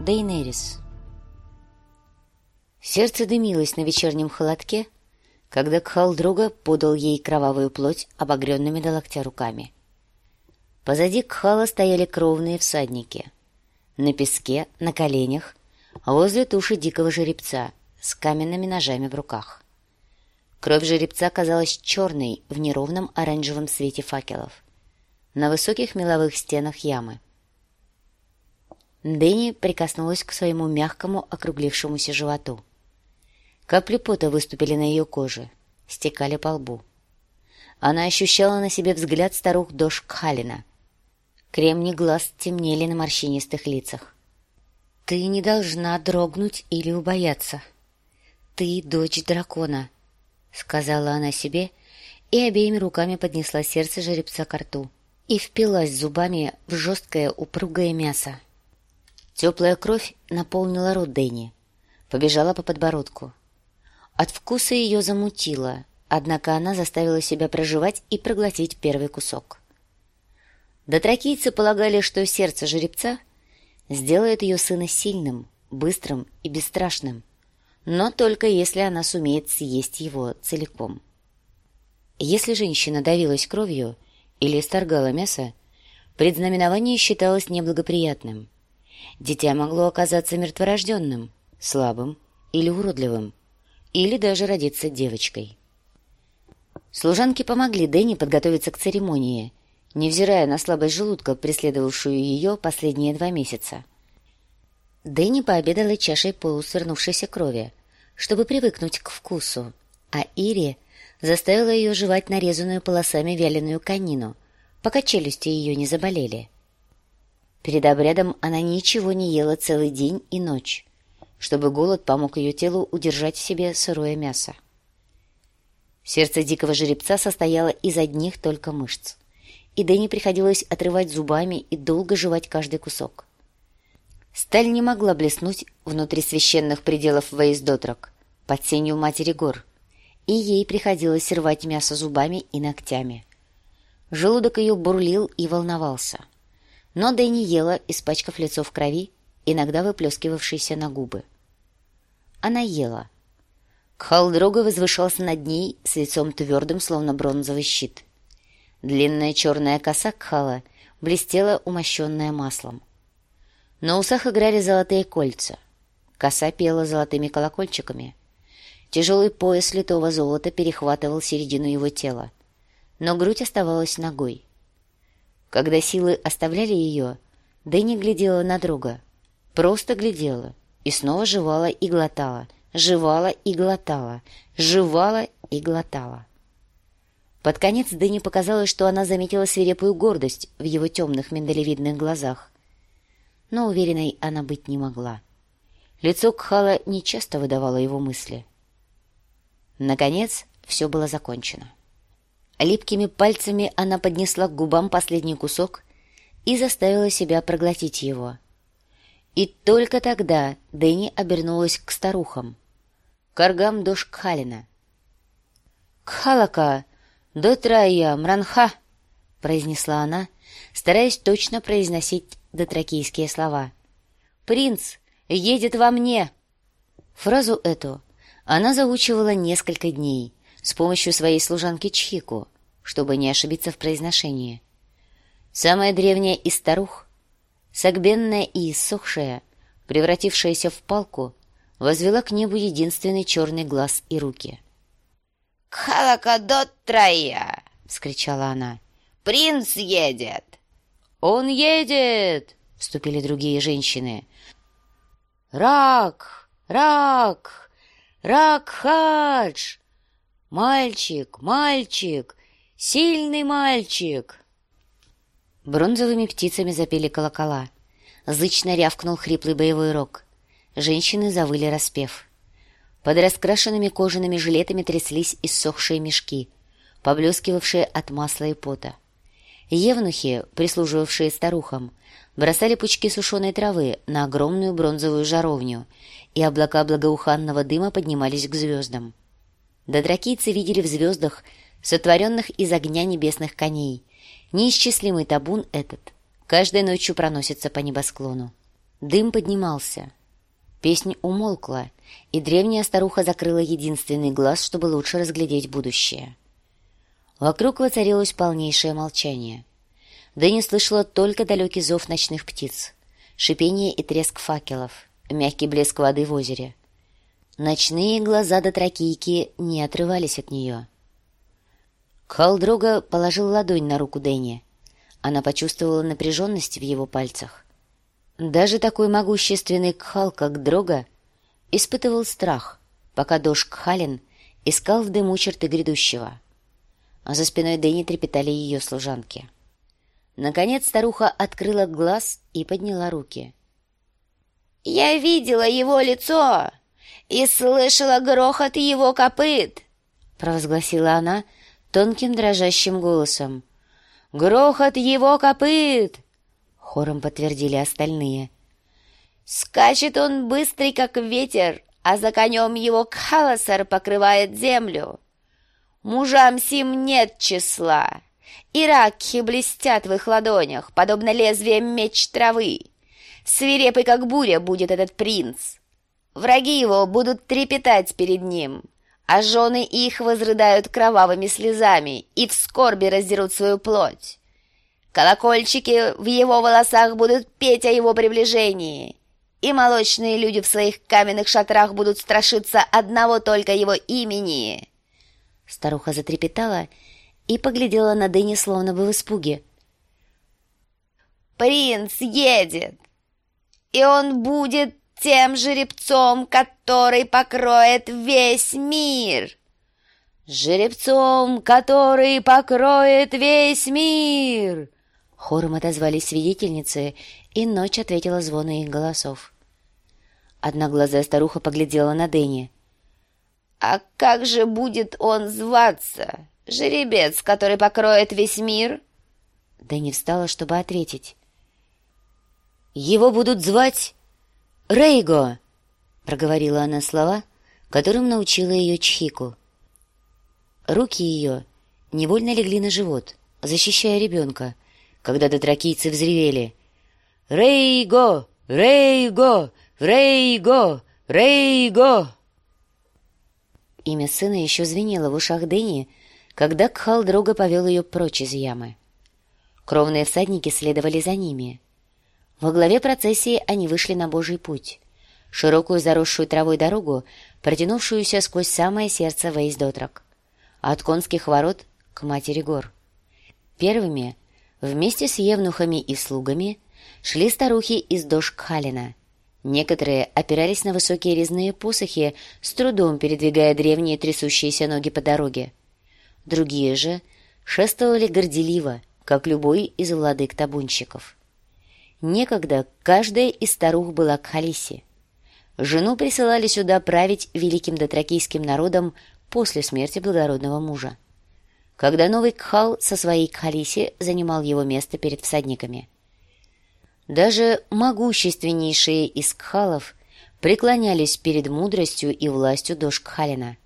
Дейнерис. Сердце дымилось на вечернем холодке, когда Кхал-Дрога подал ей кровавую плоть обогренными до локтя руками. Позади Кхала стояли кровные всадники. На песке, на коленях, возле туши дикого жеребца с каменными ножами в руках. Кровь жеребца казалась черной в неровном оранжевом свете факелов. На высоких меловых стенах ямы. Дэнни прикоснулась к своему мягкому округлившемуся животу. Капли пота выступили на ее коже, стекали по лбу. Она ощущала на себе взгляд старух Дош Кхалина. Кремни глаз темнели на морщинистых лицах. «Ты не должна дрогнуть или убояться. Ты дочь дракона», — сказала она себе, и обеими руками поднесла сердце жеребца ко рту и впилась зубами в жесткое упругое мясо. Теплая кровь наполнила рот Дэнни, побежала по подбородку. От вкуса ее замутило, однако она заставила себя прожевать и проглотить первый кусок. Дотракийцы полагали, что сердце жеребца сделает ее сына сильным, быстрым и бесстрашным, но только если она сумеет съесть его целиком. Если женщина давилась кровью или исторгала мясо, предзнаменование считалось неблагоприятным. Дитя могло оказаться мертворожденным, слабым или уродливым, или даже родиться девочкой. Служанки помогли Дэнни подготовиться к церемонии, невзирая на слабость желудка, преследовавшую ее последние 2 месяца. Дэнни пообедала чашей полусвернувшейся крови, чтобы привыкнуть к вкусу, а Ири заставила ее жевать нарезанную полосами вяленую конину, пока челюсти ее не заболели. Перед обрядом она ничего не ела целый день и ночь, чтобы голод помог ее телу удержать в себе сырое мясо. Сердце дикого жеребца состояло из одних только мышц, и Дэнни приходилось отрывать зубами и долго жевать каждый кусок. Сталь не могла блеснуть внутри священных пределов Ваиздотрак, под сенью матери гор, и ей приходилось рвать мясо зубами и ногтями. Желудок ее бурлил и волновался. Но Дэнни ела, испачкав лицо в крови, иногда выплескивавшейся на губы. Она ела. Кхал-Дрога возвышался над ней с лицом твердым, словно бронзовый щит. Длинная черная коса Кхала блестела, умощенная маслом. На усах играли золотые кольца. Коса пела золотыми колокольчиками. Тяжелый пояс литого золота перехватывал середину его тела, но грудь оставалась нагой. Когда силы оставляли ее, Дэнни глядела на друга. Просто глядела и снова жевала и глотала, жевала и глотала, жевала и глотала. Под конец Дэнни показалось, что она заметила свирепую гордость в его темных миндалевидных глазах. Но уверенной она быть не могла. Лицо Кхала нечасто выдавало его мысли. Наконец, все было закончено. Липкими пальцами она поднесла к губам последний кусок и заставила себя проглотить его. И только тогда Дэнни обернулась к старухам, к Аргам Дош Кхалина. «Кхалака, дотрая мранха!» — произнесла она, стараясь точно произносить дотракийские слова. «Принц едет во мне!» Фразу эту она заучивала несколько дней с помощью своей служанки Чхику, чтобы не ошибиться в произношении. Самая древняя из старух, согбенная и иссохшая, превратившаяся в палку, возвела к небу единственный черный глаз и руки. «Кхалакадотрая!» — вскричала она. «Принц едет!» «Он едет!» — вступили другие женщины. «Рак! Рак! Рак-хадж! Мальчик! Мальчик! Сильный мальчик!» Бронзовыми птицами запели колокола. Зычно рявкнул хриплый боевой рог. Женщины завыли распев. Под раскрашенными кожаными жилетами тряслись иссохшие мешки, поблескивавшие от масла и пота. Евнухи, прислуживавшие старухам, бросали пучки сушеной травы на огромную бронзовую жаровню, и облака благоуханного дыма поднимались к звездам. Дотракийцы видели в звездах, сотворенных из огня небесных коней, неисчислимый табун этот каждой ночью проносится по небосклону. Дым поднимался. Песнь умолкла, и древняя старуха закрыла единственный глаз, чтобы лучше разглядеть будущее. Вокруг воцарилось полнейшее молчание. Дэнни слышала только далекий зов ночных птиц, шипение и треск факелов, мягкий блеск воды в озере. Ночные глаза дотракийки не отрывались от нее. Кхал-Дрога положил ладонь на руку Дэнни. Она почувствовала напряженность в его пальцах. Даже такой могущественный Кхал, как Дрога, испытывал страх, пока Дош Кхален искал в дыму черты грядущего. А за спиной Дэнни трепетали ее служанки. Наконец старуха открыла глаз и подняла руки. «Я видела его лицо и слышала грохот его копыт!» — провозгласила она тонким дрожащим голосом. «Грохот его копыт!» — хором подтвердили остальные. «Скачет он быстрый, как ветер, а за конем его Кхаласар покрывает землю. Мужам сим нет числа, и ракхи блестят в их ладонях, подобно лезвиям меч травы. Свирепый, как буря, будет этот принц. Враги его будут трепетать перед ним, а жены их возрыдают кровавыми слезами и в скорби раздерут свою плоть. Колокольчики в его волосах будут петь о его приближении, и молочные люди в своих каменных шатрах будут страшиться одного только его имени». Старуха затрепетала и поглядела на Дэнни словно бы в испуге. «Принц едет, и он будет тем жеребцом, который покроет весь мир!» «Жеребцом, который покроет весь мир!» Хором отозвались свидетельницы, и ночь ответила звону их голосов. Одноглазая старуха поглядела на Дэнни. «А как же будет он зваться? Жеребец, который покроет весь мир?» Дэнни встала, чтобы ответить. «Его будут звать Рейго!» — проговорила она слова, которым научила ее Чхику. Руки ее невольно легли на живот, защищая ребенка, когда дотракийцы взревели: «Рейго! Рейго! Рейго! Рейго!» Имя сына еще звенело в ушах Дэнни, когда Кхал-Дрога повел ее прочь из ямы. Кровные всадники следовали за ними. Во главе процессии они вышли на Божий путь, широкую заросшую травой дорогу, протянувшуюся сквозь самое сердце Вейс-Дотрак, от конских ворот к Матери Гор. Первыми, вместе с евнухами и слугами, шли старухи из Дош-Кхалена. Некоторые опирались на высокие резные посохи, с трудом передвигая древние трясущиеся ноги по дороге. Другие же шествовали горделиво, как любой из владык-табунщиков. Некогда каждая из старух была Кхалиси. Жену присылали сюда править великим дотракийским народом после смерти благородного мужа, когда новый Кхал со своей Кхалиси занимал его место перед всадниками. Даже могущественнейшие из Кхалов преклонялись перед мудростью и властью Дош-Кхалена.